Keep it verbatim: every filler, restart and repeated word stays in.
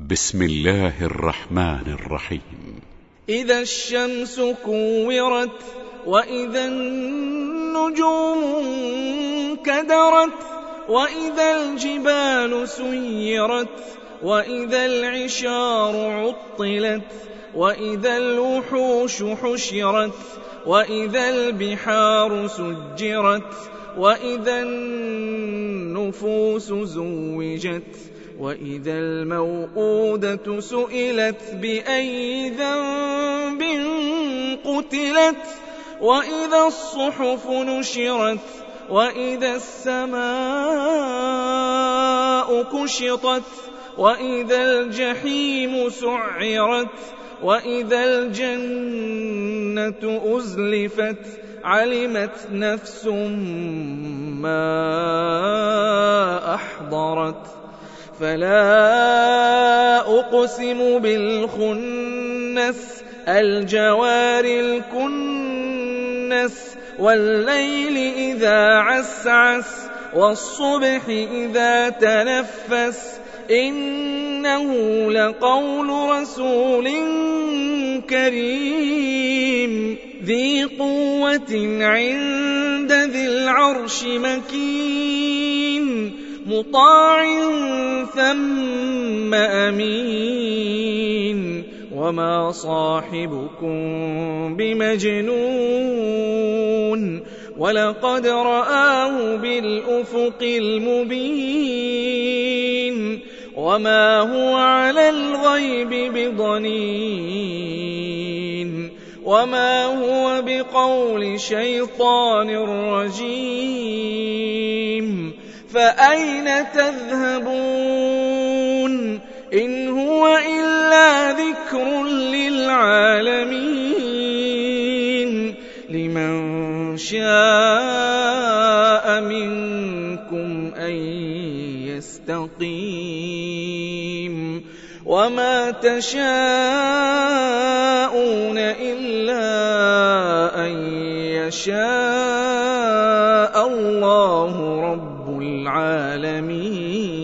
بسم الله الرحمن الرحيم. إذا الشمس كورت وإذا النجوم انكدرت وإذا الجبال سيرت وإذا العشار عطلت وإذا الوحوش حشرت وإذا البحار سجرت وإذا النفوس زوجت وإذا الموءودة سئلت بأي ذنب قتلت وإذا الصحف نشرت وإذا السماء كشطت وإذا الجحيم سعرت وإذا الجنة أزلفت علمت نفس ما أحضرت فلا أقسم بالخنس الجوار الكنس والليل إذا عسعس والصبح إذا تنفس إنه لقول رسول كريم ذي قوة عند ذي العرش مكين مطاع ثم أمين وما صاحبكم بمجنون ولقد رآه بالأفق المبين وما هو على الغيب بضنين وما هو بقول شيطان رجيم فأين تذهبون إن هو إلا ذكر للعالمين لمن شاء منكم أن يستقيم وما تشاءون إلا أن يشاء الله رب العالمين.